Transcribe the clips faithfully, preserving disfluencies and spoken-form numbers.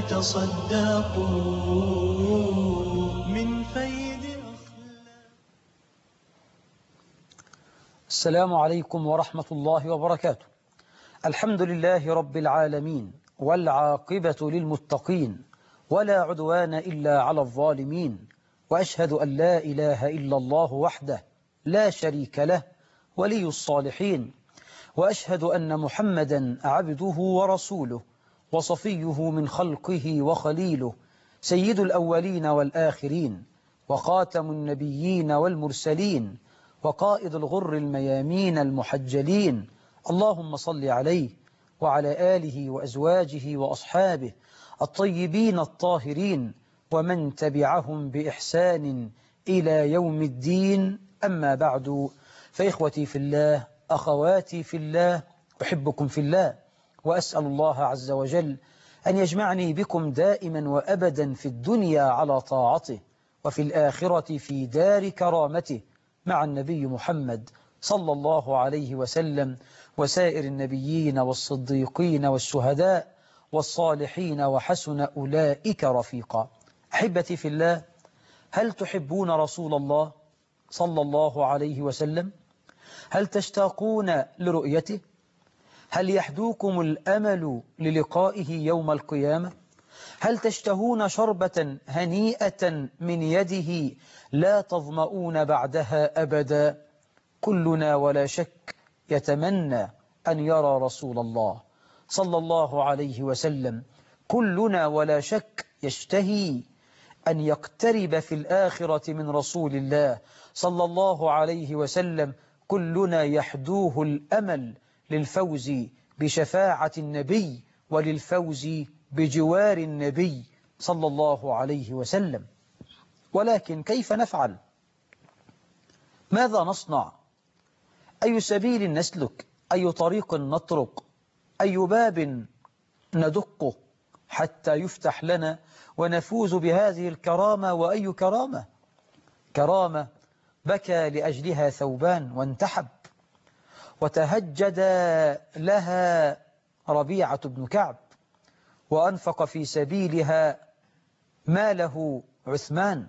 تصدقوا من فيض أخلاق. السلام عليكم ورحمة الله وبركاته. الحمد لله رب العالمين، والعاقبة للمتقين، ولا عدوان إلا على الظالمين، وأشهد أن لا إله إلا الله وحده لا شريك له ولي الصالحين، وأشهد أن محمدا عبده ورسوله وصفيه من خلقه وخليله، سيد الأولين والآخرين، وخاتم النبيين والمرسلين، وقائد الغر الميامين المحجلين. اللهم صل عليه وعلى آله وأزواجه وأصحابه الطيبين الطاهرين، ومن تبعهم بإحسان إلى يوم الدين. أما بعد، فإخوتي في الله، أخواتي في الله، أحبكم في الله، وأسأل الله عز وجل أن يجمعني بكم دائما وأبدا في الدنيا على طاعته، وفي الآخرة في دار كرامته مع النبي محمد صلى الله عليه وسلم، وسائر النبيين والصديقين والشهداء والصالحين، وحسن أولئك رفيقا. أحبتي في الله، هل تحبون رسول الله صلى الله عليه وسلم؟ هل تشتاقون لرؤيته؟ هل يحدوكم الأمل للقائه يوم القيامة؟ هل تشتهون شربة هنيئة من يده لا تظمؤون بعدها أبدا؟ كلنا ولا شك يتمنى أن يرى رسول الله صلى الله عليه وسلم. كلنا ولا شك يشتهي أن يقترب في الآخرة من رسول الله صلى الله عليه وسلم. كلنا يحدوه الأمل للفوز بشفاعة النبي وللفوز بجوار النبي صلى الله عليه وسلم. ولكن كيف نفعل؟ ماذا نصنع؟ أي سبيل نسلك؟ أي طريق نطرق؟ أي باب ندقه حتى يفتح لنا ونفوز بهذه الكرامة؟ وأي كرامة؟ كرامة بكى لأجلها ثوبان وانتحب، وتهجد لها ربيعة بن كعب، وأنفق في سبيلها ماله عثمان،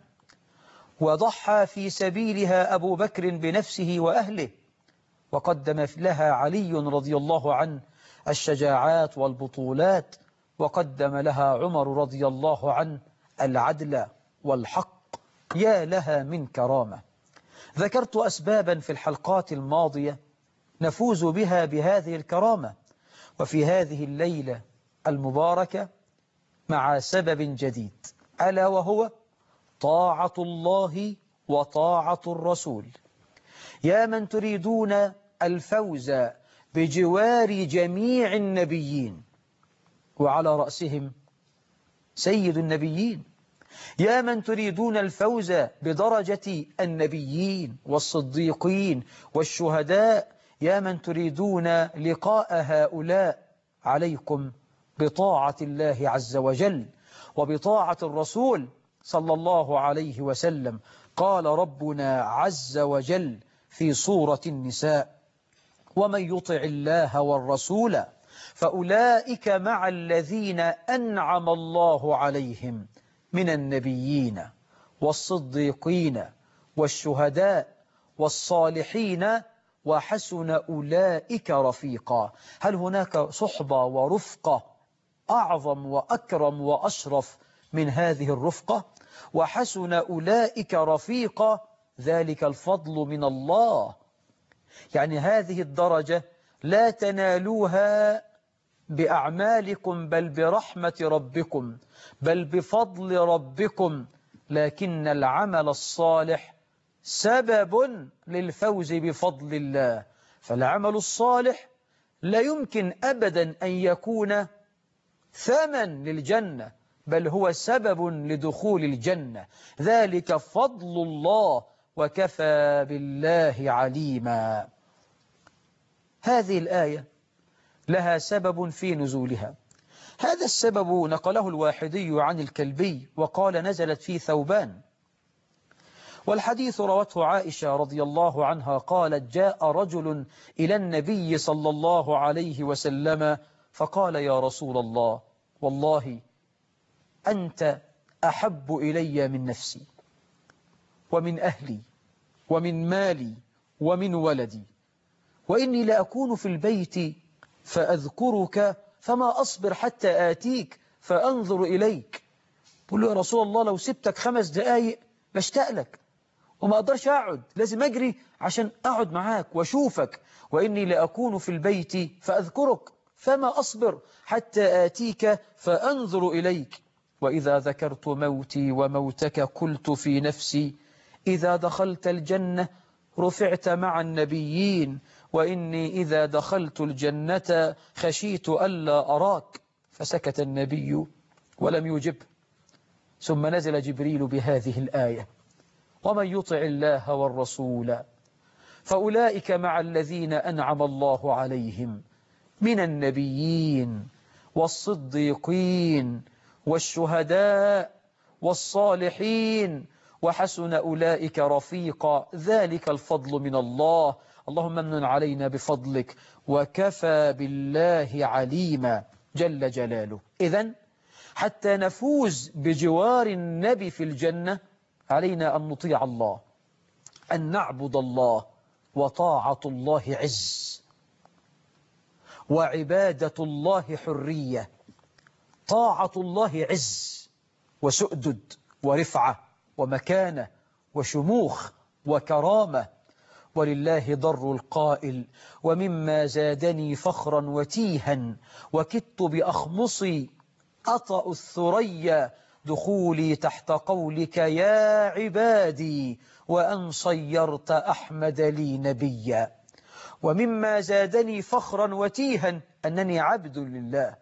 وضحى في سبيلها أبو بكر بنفسه وأهله، وقدم لها علي رضي الله عنه الشجاعات والبطولات، وقدم لها عمر رضي الله عنه العدل والحق. يا لها من كرامة! ذكرت أسبابا في الحلقات الماضية نفوز بها بهذه الكرامة، وفي هذه الليلة المباركة مع سبب جديد، ألا وهو طاعة الله وطاعة الرسول. يا من تريدون الفوز بجوار جميع النبيين، وعلى رأسهم سيد النبيين. يا من تريدون الفوز بدرجة النبيين والصديقين والشهداء، يا من تريدون لقاء هؤلاء، عليكم بطاعة الله عز وجل وبطاعة الرسول صلى الله عليه وسلم. قال ربنا عز وجل في سورة النساء: ومن يطع الله والرسول فأولئك مع الذين أنعم الله عليهم من النبيين والصديقين والشهداء والصالحين وحسن أولئك رفيقا. هل هناك صحبة ورفقة أعظم وأكرم وأشرف من هذه الرفقة؟ وحسن أولئك رفيقا، ذلك الفضل من الله. يعني هذه الدرجة لا تنالوها بأعمالكم، بل برحمة ربكم، بل بفضل ربكم. لكن العمل الصالح سبب للفوز بفضل الله. فالعمل الصالح لا يمكن أبدا أن يكون ثمن للجنة، بل هو سبب لدخول الجنة. ذلك فضل الله وكفى بالله عليما. هذه الآية لها سبب في نزولها. هذا السبب نقله الواحدي عن الكلبي وقال نزلت في ثوبان، والحديث روته عائشة رضي الله عنها قالت: جاء رجل إلى النبي صلى الله عليه وسلم فقال: يا رسول الله، والله أنت أحب إلي من نفسي ومن أهلي ومن مالي ومن ولدي، وإني لأكون في البيت فأذكرك فما أصبر حتى آتيك فأنظر إليك. بقول له يا رسول الله لو سبتك خمس دقايق بشتاق لك وما أقدرش أقعد، لازم أجري عشان أقعد معاك وأشوفك، وإني لأكون في البيت فأذكرك فما أصبر حتى آتيك فأنظر إليك. وإذا ذكرت موتي وموتك قلت في نفسي إذا دخلت الجنة رفعت مع النبيين، وإني إذا دخلت الجنة خشيت ألا أراك. فسكت النبي ولم يجب، ثم نزل جبريل بهذه الآية: ومن يطع الله والرسول فأولئك مع الذين أنعم الله عليهم من النبيين والصديقين والشهداء والصالحين وحسن أولئك رفيقا ذلك الفضل من الله. اللهم امن علينا بفضلك وكفى بالله عليما جل جلاله. إذن حتى نفوز بجوار النبي في الجنة علينا أن نطيع الله، أن نعبد الله، وطاعة الله عز، وعبادة الله حرية. طاعة الله عز وسؤدد ورفعة ومكانة وشموخ وكرامة. ولله ضر القائل: ومما زادني فخرا وتيها وكدت بأخمصي أطأ الثريا دخولي تحت قولك يا عبادي وأن صيرت أحمد لي نبيا. ومما زادني فخرا وتيها أنني عبد لله،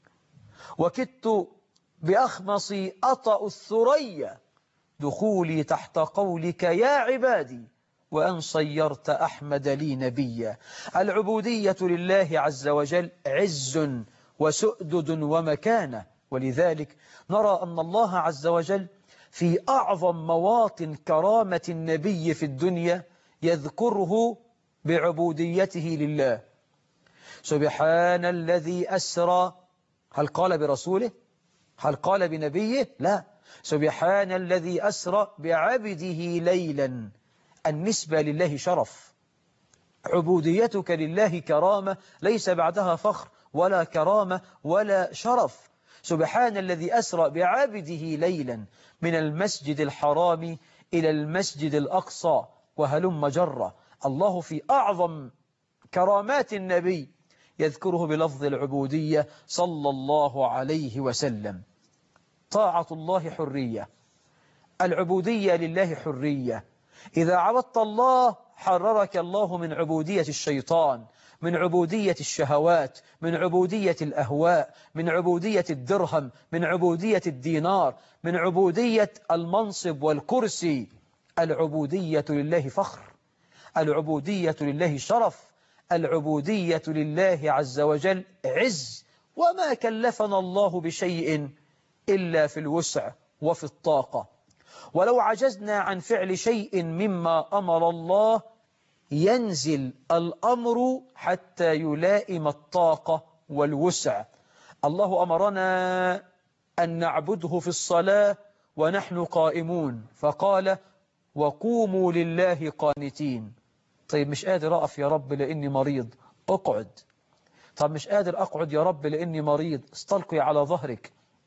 وكدت بأخمصي أطأ الثريا دخولي تحت قولك يا عبادي وأن صيرت أحمد لي نبيا. العبودية لله عز وجل عز وسؤدد ومكانة، ولذلك نرى أن الله عز وجل في أعظم مواطن كرامة النبي في الدنيا يذكره بعبوديته لله. سبحان الذي أسرى، هل قال برسوله؟ هل قال بنبيه؟ لا، سبحان الذي أسرى بعبده ليلا. النسبة لله شرف، عبوديتك لله كرامة ليس بعدها فخر ولا كرامة ولا شرف. سبحان الذي أسرى بعبده ليلا من المسجد الحرام إلى المسجد الأقصى وهلم جرة. الله في أعظم كرامات النبي يذكره بلفظ العبودية صلى الله عليه وسلم. طاعة الله حرية، العبودية لله حرية. إذا عبدت الله حررك الله من عبودية الشيطان، من عبودية الشهوات، من عبودية الأهواء، من عبودية الدرهم، من عبودية الدينار، من عبودية المنصب والكرسي. العبودية لله فخر، العبودية لله شرف، العبودية لله عز وجل عز. وما كلفنا الله بشيء إلا في الوسع وفي الطاقة، ولو عجزنا عن فعل شيء مما أمر الله ينزل الأمر حتى يلائم الطاقة والوسع. الله أمرنا أن نعبده في الصلاة ونحن قائمون، فقال: وقوموا لله قانتين. طيب مش قادر أقف يا رب لأني مريض، أقعد. طب مش قادر أقعد يا رب لأني مريض، استلقي على ظهرك،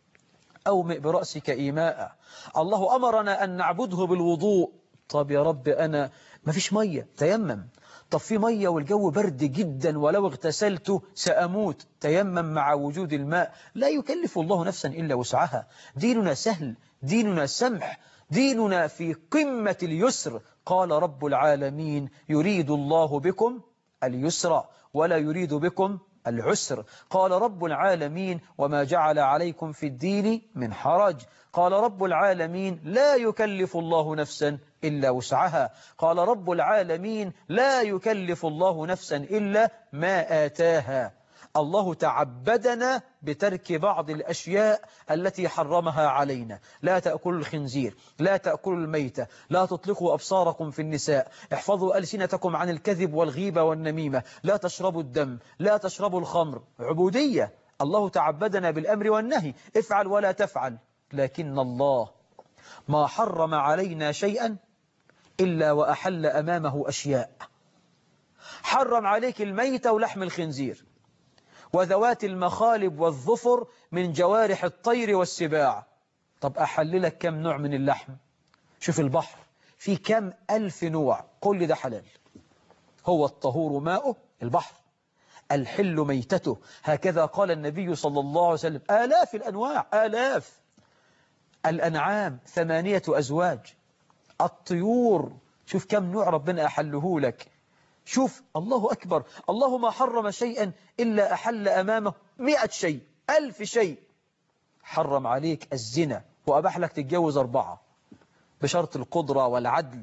أومئ برأسك إيماء. الله أمرنا أن نعبده بالوضوء. طب يا رب أنا ما فيش مية، تيمم. طب في مية والجو برد جدا ولو اغتسلت سأموت، تيمم مع وجود الماء. لا يكلف الله نفسا إلا وسعها. ديننا سهل، ديننا سمح، ديننا في قمة اليسر. قال رب العالمين: يريد الله بكم اليسر ولا يريد بكم العسر. قال رب العالمين: وما جعل عليكم في الدين من حرج. قال رب العالمين: لا يكلف الله نفسا إلا وسعها. قال رب العالمين: لا يكلف الله نفسا إلا ما آتاها. الله تعبدنا بترك بعض الأشياء التي حرمها علينا. لا تأكلوا الخنزير، لا تأكلوا الميتة، لا تطلقوا أبصاركم في النساء، احفظوا ألسنتكم عن الكذب والغيبة والنميمة، لا تشربوا الدم، لا تشربوا الخمر. عبودية. الله تعبدنا بالأمر والنهي، افعل ولا تفعل. لكن الله ما حرم علينا شيئا إلا وأحل أمامه أشياء. حرم عليك الميت ولحم الخنزير وذوات المخالب والظفر من جوارح الطير والسباع. طب أحل لك كم نوع من اللحم؟ شوف البحر في كم ألف نوع، كل ده حلال. هو الطهور ماؤه البحر، الحل ميتته، هكذا قال النبي صلى الله عليه وسلم. آلاف الأنواع، آلاف. الأنعام ثمانية أزواج، الطيور شوف كم نوع ربنا أحله لك. شوف الله أكبر، الله ما حرم شيئا إلا أحل أمامه مئة شيء، ألف شيء. حرم عليك الزنا وأباح لك تتجوز أربعة بشرط القدرة والعدل.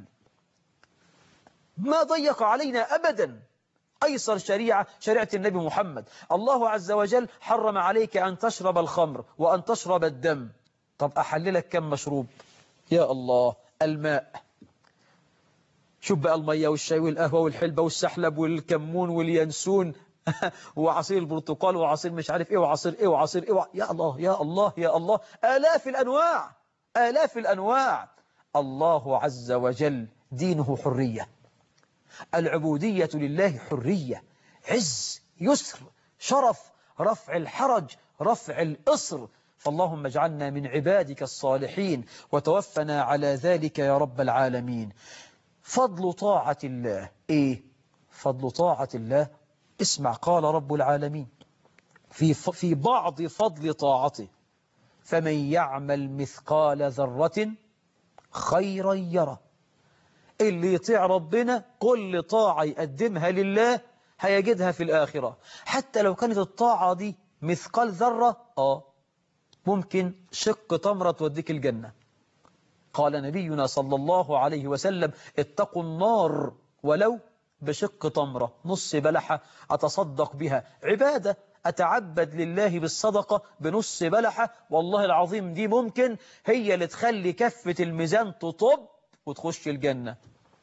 ما ضيق علينا أبدا. أيسر شريعة شريعة النبي محمد. الله عز وجل حرم عليك أن تشرب الخمر وأن تشرب الدم. طب أحل لك كم مشروب؟ يا الله، الماء. شوف بقى المية والشاي والقهوة والحلبة والسحلب والكمون واليانسون وعصير البرتقال وعصير مش عارف ايه وعصير ايه وعصير ايه. يا الله يا الله يا الله، آلاف الأنواع، آلاف الأنواع. الله عز وجل دينه حرية، العبودية لله حرية، عز، يسر، شرف، رفع الحرج، رفع الإصر. فاللهم اجعلنا من عبادك الصالحين وتوفنا على ذلك يا رب العالمين. فضل طاعة الله إيه؟ فضل طاعة الله، اسمع قال رب العالمين في في بعض فضل طاعته: فمن يعمل مثقال ذرة خيرا يره. اللي يطيع ربنا كل طاعة يقدمها لله هيجدها في الآخرة، حتى لو كانت الطاعة دي مثقال ذرة. آه ممكن شق تمرة توديك الجنة. قال نبينا صلى الله عليه وسلم: اتقوا النار ولو بشق تمرة، نص بلحة أتصدق بها، عبادة أتعبد لله بالصدقة بنص بلحة. والله العظيم دي ممكن هي اللي تخلي كفة الميزان تطب وتخش الجنة.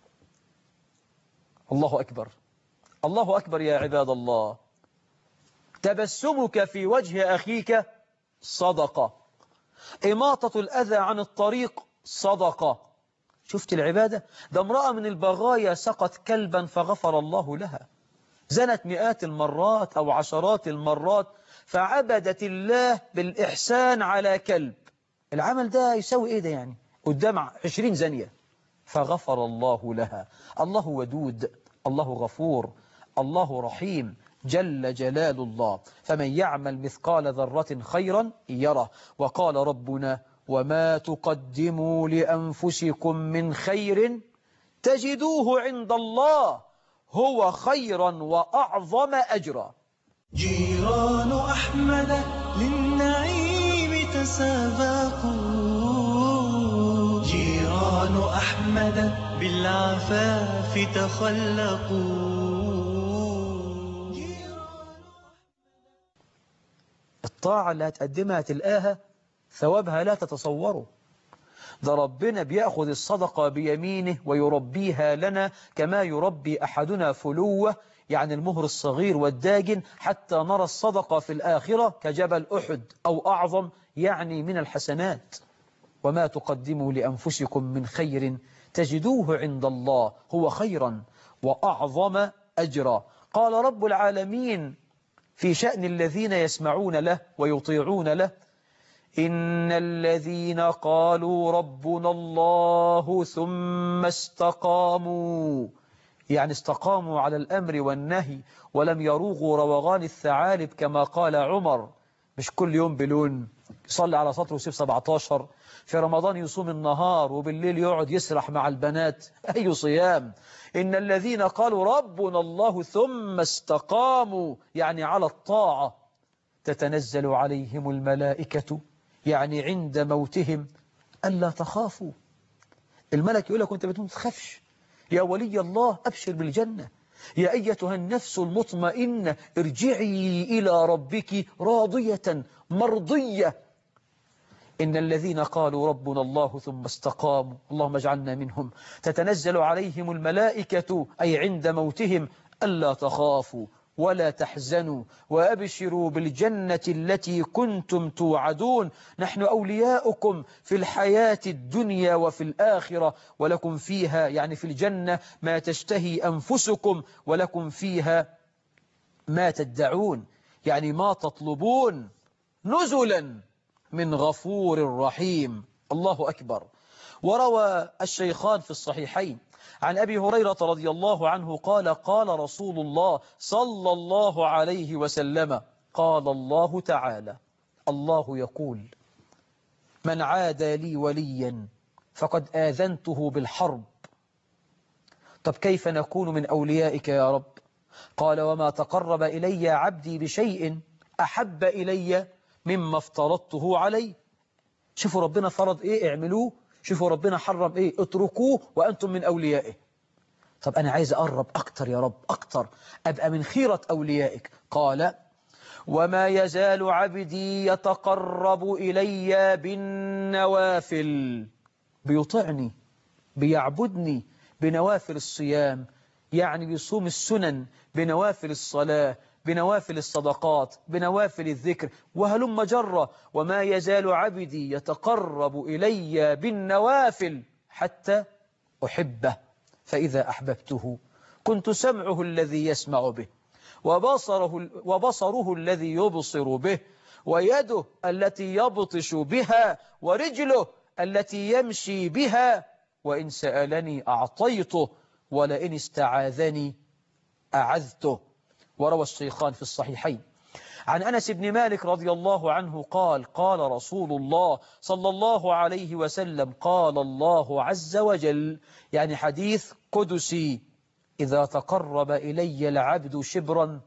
الله أكبر، الله أكبر يا عباد الله. تبسمك في وجه أخيك صدقة، إماطة الأذى عن الطريق صدقة. شفت العبادة؟ ده امرأة من البغايا سقط كلبا فغفر الله لها، زنت مئات المرات أو عشرات المرات فعبدت الله بالإحسان على كلب. العمل ده يسوي إيه ده يعني؟ قدام عشرين زانية فغفر الله لها. الله ودود، الله غفور، الله رحيم جل جلال الله. فمن يعمل مثقال ذرة خيرا يره. وقال ربنا: وما تقدموا لأنفسكم من خير تجدوه عند الله هو خيرا وأعظم أجرا. جيران أحمد للنعيم تسابقوا، جيران أحمد بالعفاف تخلقوا. الطاعة اللي هتقدمها تلقاها ثوابها لا تتصوره. ده ربنا بيأخذ الصدقة بيمينه ويربيها لنا كما يربي أحدنا فلوة، يعني المهر الصغير والداجن، حتى نرى الصدقة في الآخرة كجبل أحد أو أعظم، يعني من الحسنات. وما تقدموا لأنفسكم من خير تجدوه عند الله هو خيرا وأعظم أجرا. قال رب العالمين في شأن الذين يسمعون له ويطيعون له: إن الذين قالوا ربنا الله ثم استقاموا، يعني استقاموا على الأمر والنهي ولم يروغوا روغان الثعالب كما قال عمر. مش كل يوم بلون، يصلي على سطر وسيف سبعتاشر، في رمضان يصوم النهار وبالليل يقعد يسرح مع البنات. أي صيام؟ إن الذين قالوا ربنا الله ثم استقاموا، يعني على الطاعة. تتنزل عليهم الملائكة، يعني عند موتهم ألا تخافوا. الملك يقول لك وانت بتموت ما تخافش، يا ولي الله أبشر بالجنة، يا أيتها النفس المطمئنة ارجعي إلى ربك راضية مرضية. إن الذين قالوا ربنا الله ثم استقاموا، اللهم اجعلنا منهم. تتنزل عليهم الملائكة أي عند موتهم ألا تخافوا ولا تحزنوا وأبشروا بالجنة التي كنتم توعدون نحن أولياؤكم في الحياة الدنيا وفي الآخرة ولكم فيها يعني في الجنة ما تشتهي أنفسكم ولكم فيها ما تدعون يعني ما تطلبون نزلا من غفور رحيم. الله أكبر. وروى الشيخان في الصحيحين عن أبي هريرة رضي الله عنه قال قال رسول الله صلى الله عليه وسلم قال الله تعالى الله يقول من عادى لي وليا فقد آذنته بالحرب. طب كيف نكون من أوليائك يا رب؟ قال وما تقرب إلي عبدي بشيء أحب إلي مما افترضته عليه. شوفوا ربنا فرض إيه اعملوه، شوفوا ربنا حرم إيه اتركوه وأنتم من أوليائه. طب أنا عايز أقرب أكتر يا رب أكتر أبقى من خيرة أوليائك. قال وما يزال عبدي يتقرب إلي بالنوافل بيطعني بيعبدني بنوافل الصيام يعني بيصوم السنن بنوافل الصلاة بنوافل الصدقات بنوافل الذكر وهلم جرة. وما يزال عبدي يتقرب إلي بالنوافل حتى أحبه فإذا أحببته كنت سمعه الذي يسمع به وبصره, وبصره الذي يبصر به ويده التي يبطش بها ورجله التي يمشي بها وإن سألني أعطيته ولئن استعاذني أعذته. وروى الشيخان في الصحيحين عن أنس بن مالك رضي الله عنه قال قال رسول الله صلى الله عليه وسلم قال الله عز وجل يعني حديث قدسي إذا تقرب إلي العبد شبرا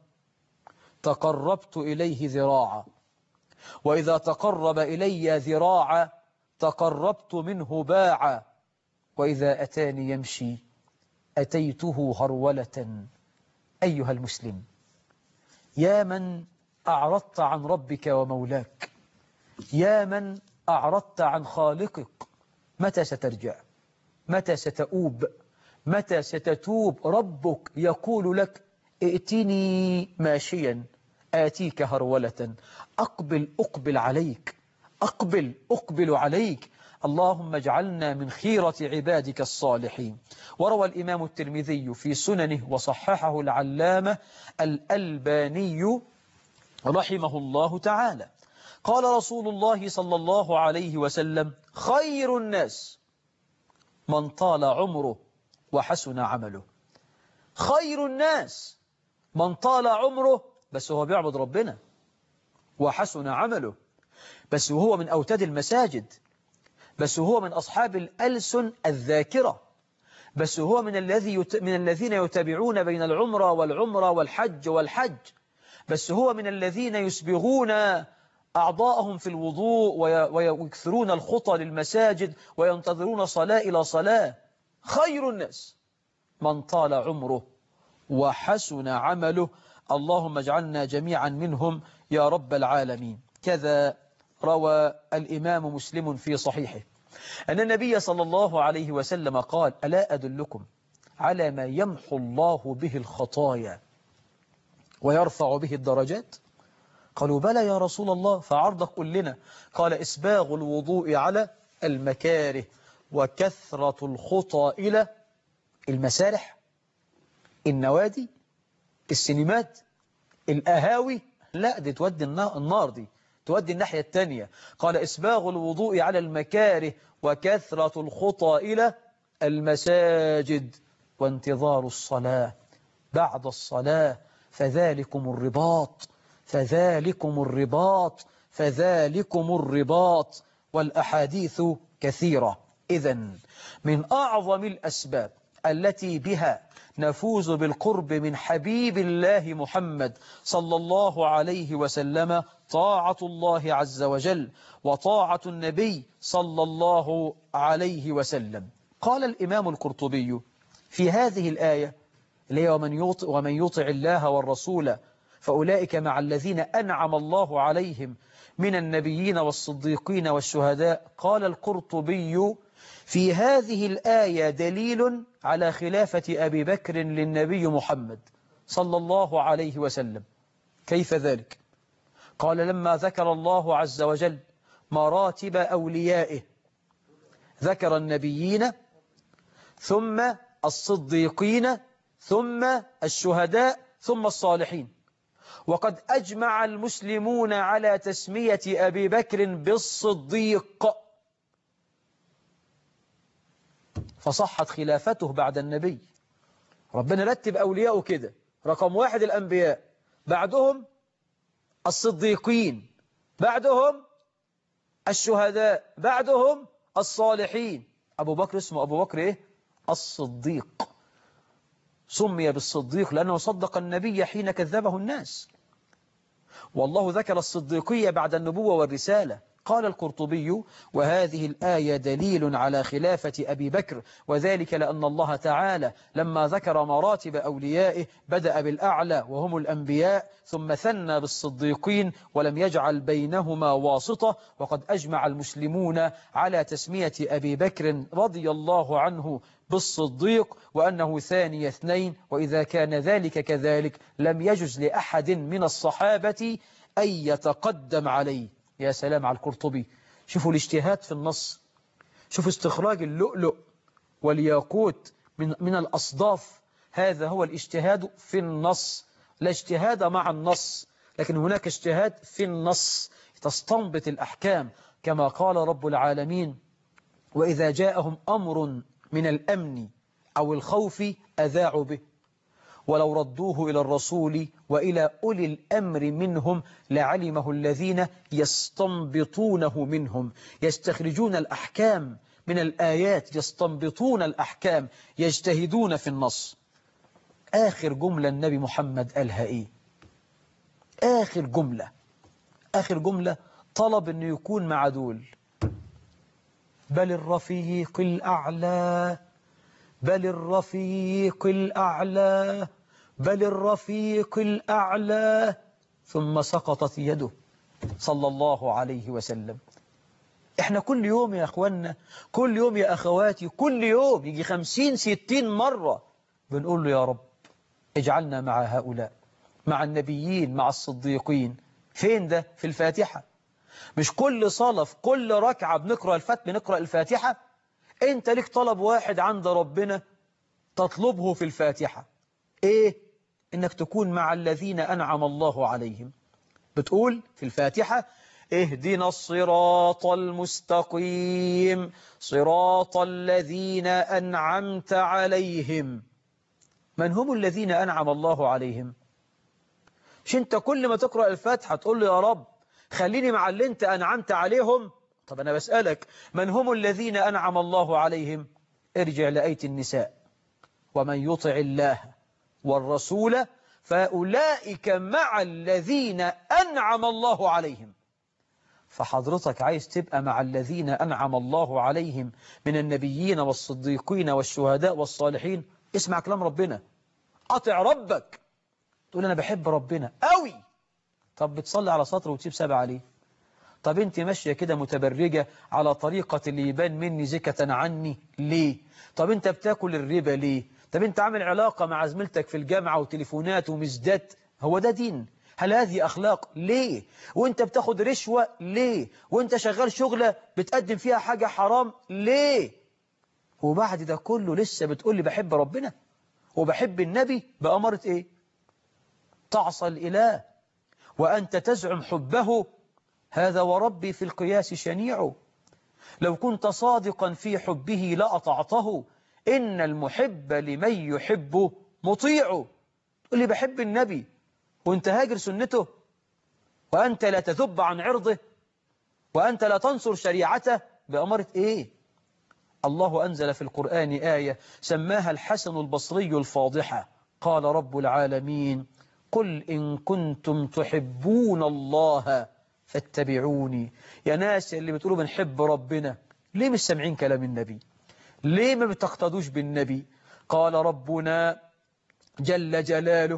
تقربت إليه ذراعا وإذا تقرب إلي ذراعا تقربت منه باعا وإذا أتاني يمشي أتيته هرولة. أيها المسلم يا من أعرضت عن ربك ومولاك يا من أعرضت عن خالقك متى سترجع؟ متى ستؤوب؟ متى ستتوب؟ ربك يقول لك ائتني ماشيا آتيك هرولة أقبل أقبل عليك أقبل أقبل عليك. اللهم اجعلنا من خيرة عبادك الصالحين. وروى الإمام الترمذي في سننه وصححه العلامة الألباني رحمه الله تعالى قال رسول الله صلى الله عليه وسلم خير الناس من طال عمره وحسن عمله. خير الناس من طال عمره بس هو بيعبد ربنا وحسن عمله بس هو من أوتاد المساجد بس هو من أصحاب الألسن الذاكرة بس هو من الذي يت... من الذين يتابعون بين العمرة والعمرة والحج والحج بس هو من الذين يسبغون أعضاءهم في الوضوء وي... ويكثرون الخطى للمساجد وينتظرون صلاة إلى صلاة. خير الناس من طال عمره وحسن عمله. اللهم اجعلنا جميعا منهم يا رب العالمين. كذا روى الإمام مسلم في صحيحه أن النبي صلى الله عليه وسلم قال ألا أدلكم على ما يمحو الله به الخطايا ويرفع به الدرجات؟ قالوا بلى يا رسول الله فعرضك قل لنا. قال إسباغ الوضوء على المكاره وكثرة الخطى إلى المسارح النوادي السينمات الأهاوي. لا دي تودي النار دي تودي الناحية التانية. قال إسباغ الوضوء على المكاره وكثرة الخطى إلى المساجد وانتظار الصلاة بعد الصلاة فذلكم الرباط فذلكم الرباط فذلكم الرباط. والأحاديث كثيرة. إذن من أعظم الأسباب التي بها نفوز بالقرب من حبيب الله محمد صلى الله عليه وسلم طاعة الله عز وجل وطاعة النبي صلى الله عليه وسلم. قال الإمام القرطبي في هذه الآية اللي هي ومن يطع, ومن يطع الله والرسول فأولئك مع الذين أنعم الله عليهم من النبيين والصديقين والشهداء. قال القرطبي في هذه الآية دليل على خلافة أبي بكر للنبي محمد صلى الله عليه وسلم. كيف ذلك؟ قال لما ذكر الله عز وجل مراتب أوليائه ذكر النبيين ثم الصديقين ثم الشهداء ثم الصالحين. وقد أجمع المسلمون على تسمية أبي بكر بالصديق، فصحت خلافته بعد النبي. ربنا رتب أولياءه كده: رقم واحد الأنبياء، بعدهم الصديقين، بعدهم الشهداء، بعدهم الصالحين. أبو بكر اسمه أبو بكر إيه؟ الصديق. سمي بالصديق لأنه صدق النبي حين كذبه الناس. والله ذكر الصديقية بعد النبوة والرسالة. قال القرطبي: وهذه الآية دليل على خلافة أبي بكر، وذلك لأن الله تعالى لما ذكر مراتب أوليائه بدأ بالأعلى وهم الأنبياء، ثم ثنى بالصديقين ولم يجعل بينهما واسطة. وقد أجمع المسلمون على تسمية أبي بكر رضي الله عنه بالصديق، وأنه ثاني اثنين، وإذا كان ذلك كذلك لم يجز لأحد من الصحابة أن يتقدم عليه. يا سلام على القرطبي، شوفوا الاجتهاد في النص، شوفوا استخراج اللؤلؤ والياقوت من من الأصداف. هذا هو الاجتهاد في النص، لا اجتهاد مع النص، لكن هناك اجتهاد في النص تستنبط الأحكام، كما قال رب العالمين: وإذا جاءهم أمر من الأمن أو الخوف أذاعوا به ولو ردوه إلى الرسول وإلى أولي الأمر منهم لعلمه الذين يستنبطونه منهم. يستخرجون الأحكام من الآيات، يستنبطون الأحكام، يجتهدون في النص. آخر جملة النبي محمد قالها إيه؟ آخر جملة آخر جملة طلب أنه يكون مع دول: بل الرفيق الأعلى، بل الرفيق الأعلى، بل الرفيق الأعلى. ثم سقطت يده صلى الله عليه وسلم. احنا كل يوم يا أخوانا، كل يوم يا أخواتي، كل يوم يجي خمسين ستين مرة بنقول له: يا رب اجعلنا مع هؤلاء، مع النبيين، مع الصديقين. فين ده؟ في الفاتحة. مش كل صلاة في كل ركعة بنقرأ الفاتحة بنقرأ الفاتحة. انت لك طلب واحد عند ربنا تطلبه في الفاتحة، ايه؟ انك تكون مع الذين انعم الله عليهم. بتقول في الفاتحة: اهدنا الصراط المستقيم صراط الذين انعمت عليهم. من هم الذين انعم الله عليهم؟ مش انت كل ما تقرأ الفاتحة تقول له: يا رب خليني مع اللي انت انعمت عليهم؟ طب أنا بسألك: من هم الذين أنعم الله عليهم؟ ارجع لآية النساء: ومن يطع الله والرسول فأولئك مع الذين أنعم الله عليهم. فحضرتك عايز تبقى مع الذين أنعم الله عليهم من النبيين والصديقين والشهداء والصالحين؟ اسمع كلام ربنا، أطع ربك. تقول أنا بحب ربنا قوي، طب بتصلي على سطر وتسيب سبع عليه؟ طب انت ماشية كده متبرجة على طريقة اللي يبان مني زكة عني ليه؟ طب انت بتاكل الربا ليه؟ طب انت عامل علاقة مع زميلتك في الجامعة وتليفونات ومزدات، هو ده دين؟ هل هذه أخلاق؟ ليه؟ وانت بتاخد رشوة ليه؟ وانت شغال شغلة بتقدم فيها حاجة حرام ليه؟ وبعد ده كله لسه بتقول لي بحب ربنا وبحب النبي؟ بأمارة ايه؟ تعصى الإله وأنت تزعم حبه؟ هذا وربي في القياس شنيع. لو كنت صادقا في حبه لأطعته، إن المحب لمن يحب مطيع. تقول لي بحب النبي وانت هاجر سنته، وأنت لا تذب عن عرضه، وأنت لا تنصر شريعته، بأمارة إيه؟ الله أنزل في القرآن آية سماها الحسن البصري الفاضحة. قال رب العالمين: قل إن كنتم تحبون الله فاتبعوني. يا ناس اللي بتقولوا بنحب ربنا، ليه مش سامعين كلام النبي؟ ليه ما بتقتدوش بالنبي؟ قال ربنا جل جلاله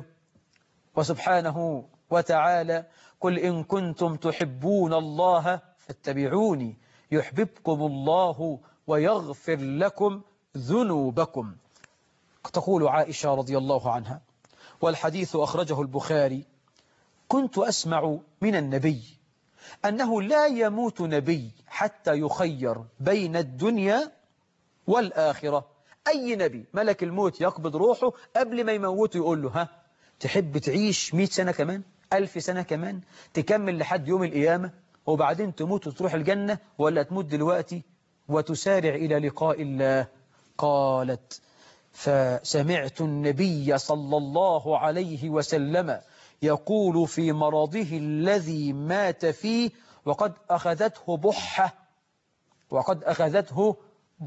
وسبحانه وتعالى: قل إن كنتم تحبون الله فاتبعوني يحببكم الله ويغفر لكم ذنوبكم. تقول عائشة رضي الله عنها: والحديث أخرجه البخاري: كنت أسمع من النبي أنه لا يموت نبي حتى يخير بين الدنيا والآخرة. أي نبي ملك الموت يقبض روحه قبل ما يموته يقول له: ها، تحب تعيش مئة سنة كمان، ألف سنة كمان، تكمل لحد يوم القيامة وبعدين تموت وتروح الجنة، ولا تموت دلوقتي وتسارع إلى لقاء الله؟ قالت: فسمعت النبي صلى الله عليه وسلم يقول في مرضه الذي مات فيه وقد أخذته بحة، وقد أخذته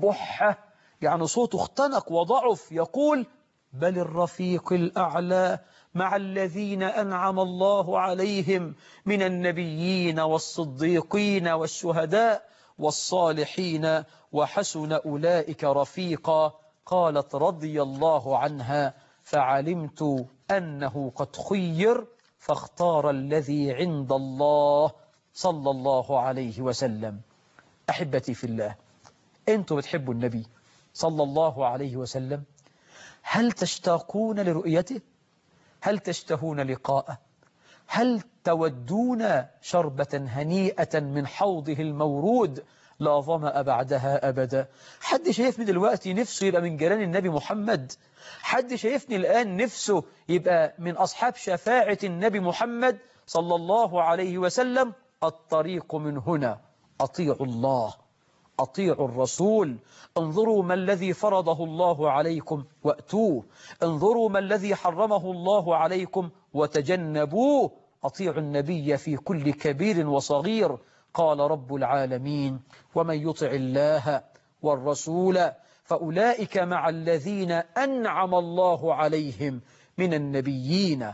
بحة يعني صوته اختنق وضعف، يقول: بل الرفيق الأعلى مع الذين أنعم الله عليهم من النبيين والصديقين والشهداء والصالحين وحسن أولئك رفيقا. قالت رضي الله عنها: فعلمت أنه قد خير فاختار الذي عند الله صلى الله عليه وسلم. أحبتي في الله، أنتم بتحبوا النبي صلى الله عليه وسلم؟ هل تشتاقون لرؤيته؟ هل تشتهون لقاءه؟ هل تودون شربة هنيئة من حوضه المورود لا ظمأ بعدها أبدا؟ حد شايفني دلوقتي نفسه يبقى من جيران النبي محمد؟ حد شايفني الآن نفسه يبقى من أصحاب شفاعة النبي محمد صلى الله عليه وسلم؟ الطريق من هنا: أطيعوا الله، أطيعوا الرسول، انظروا ما الذي فرضه الله عليكم وأتوه، انظروا ما الذي حرمه الله عليكم وتجنبوه، أطيعوا النبي في كل كبير وصغير. قال رب العالمين: ومن يطع الله والرسول فأولئك مع الذين أنعم الله عليهم من النبيين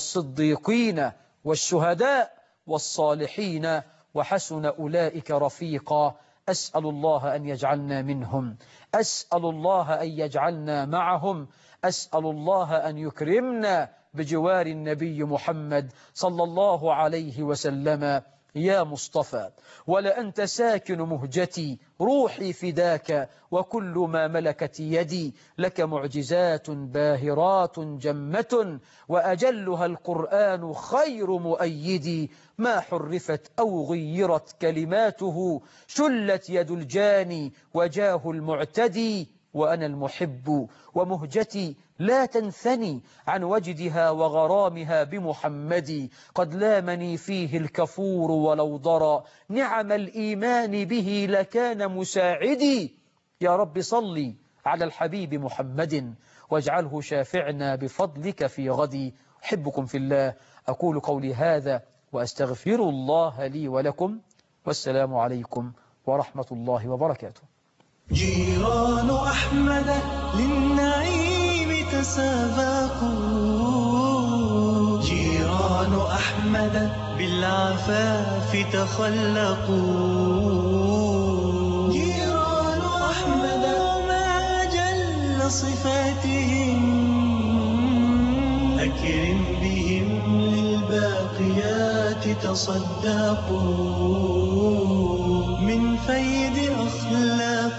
والصديقين والشهداء والصالحين وحسن أولئك رفيقا. أسأل الله أن يجعلنا منهم، أسأل الله أن يجعلنا معهم، أسأل الله أن يكرمنا بجوار النبي محمد صلى الله عليه وسلم. يا مصطفى، ولأنت ساكن مهجتي، روحي فداك وكل ما ملكت يدي، لك معجزات باهرات جمة وأجلها القرآن خير مؤيدي، ما حرفت أو غيرت كلماته، شلت يد الجاني وجاه المعتدي، وأنا المحب ومهجتي لا تنثني عن وجدها وغرامها بمحمد، قد لامني فيه الكفور ولو ضرى، نعم الإيمان به لكان مساعدي. يا رب صلي على الحبيب محمد واجعله شافعنا بفضلك في غدي. أحبكم في الله، أقول قولي هذا وأستغفر الله لي ولكم، والسلام عليكم ورحمة الله وبركاته. جيران أحمد للنعيم تسابقوا، جيران أحمد بالعفاف تخلقوا، جيران أحمد ما أجل صفاتهم، أكرم بهم للباقيات تصدقوا، من فيض أخلاق